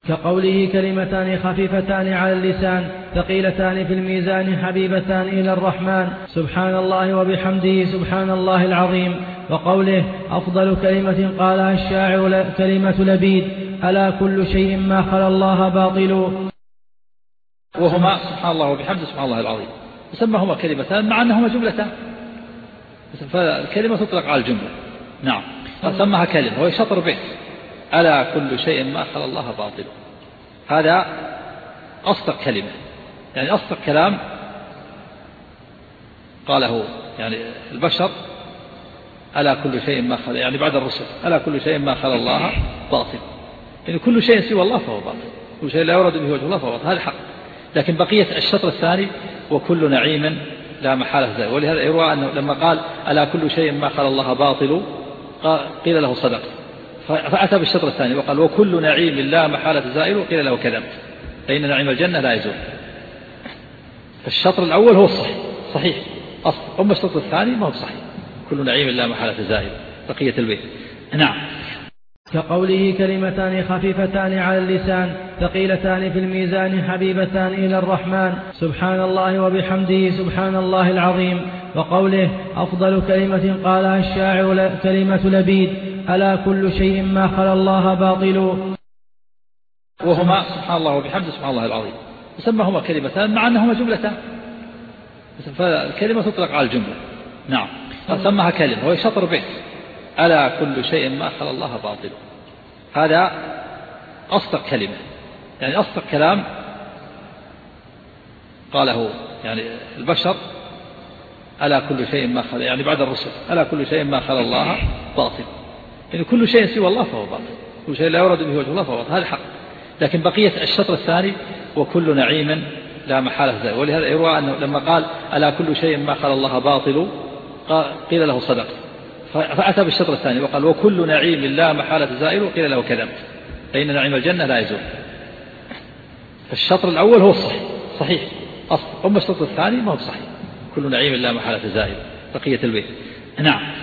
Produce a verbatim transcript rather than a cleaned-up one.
كقوله كلمتان خفيفتان على اللسان ثقيلتان في الميزان حبيبتان إلى الرحمن سبحان الله وبحمده سبحان الله العظيم. وقوله أفضل كلمة قالها الشاعر كلمة لبيد ألا كل شيء ما خلا الله باطل. وهما سبحان الله وبحمده سبحان الله العظيم يسمىهما كلمتان مع أنهما جملتان، فالكلمة تطلق على الجملة. نعم، سماها كلمة وهي شطر بيت ألا كل شيء ما خلا الله باطل. هذا أصدق كلمة، يعني أصدق كلام قاله يعني البشر. ألا كل شيء ما خلا، يعني بعد الرسل ألا كل شيء ما خلا الله باطل، يعني كل شيء سوى الله فهو باطل، كل شيء لا يورد به وجه الله فهو باطل، هذا حق. لكن بقية الشطر الثاني وكل نعيم لا محالة زائل، ولهذا يروى أنه لما قال ألا كل شيء ما خلا الله باطل قيل له صدقت، فأتى بالشطر الثاني وقال وكل نعيم لا محالة زائل قيل له كذبت، فإن نعيم الجنة لا يزول. فالشطر الأول هو الصحيح صحيح أصل، أما الشطر الثاني ما هو صحيح، كل نعيم لا محالة زائل بقية البيت. نعم. كقوله كلمتان خفيفتان على اللسان ثقيلتان في الميزان حبيبتان إلى الرحمن سبحان الله وبحمده سبحان الله العظيم. وقوله أفضل كلمة قالها الشاعر كلمة لبيد ألا كل شيء ما خلا الله باطل. وهما سبحان الله وبحمده سبحان الله العظيم يسمىهما كلمتان مع أنهما جملتان، فالكلمة تطلق على الجملة. نعم، سماها كلمة وهي شطر بيت ألا كل شيء ما خلا الله باطل. هذا أصدق كلمة، يعني أصدق كلام قاله يعني البشر. ألا كل شيء ما خلا، يعني بعد الرسل ألا كل شيء ما خلا الله باطل، يعني كل شيء سوى الله فهو باطل، كل شيء لا يورد به وجه الله فهو باطل، هذا حق. لكن بقية الشطر الثاني وكل نعيم لا محالة زائل، ولهذا يروى أنه لما قال ألا كل شيء ما خلا الله باطل قيل له صدقت، فأتى بالشطر الثاني وقال وكل نعيم لا محالة زائل قيل له كذبت، فإن نعيم الجنة لا يزول. فالشطر الأول هو الصحيح صحيح أصل، أما الشطر الثاني ما هو صحيح، كل نعيم لا محالة زائل بقية البيت. نعم.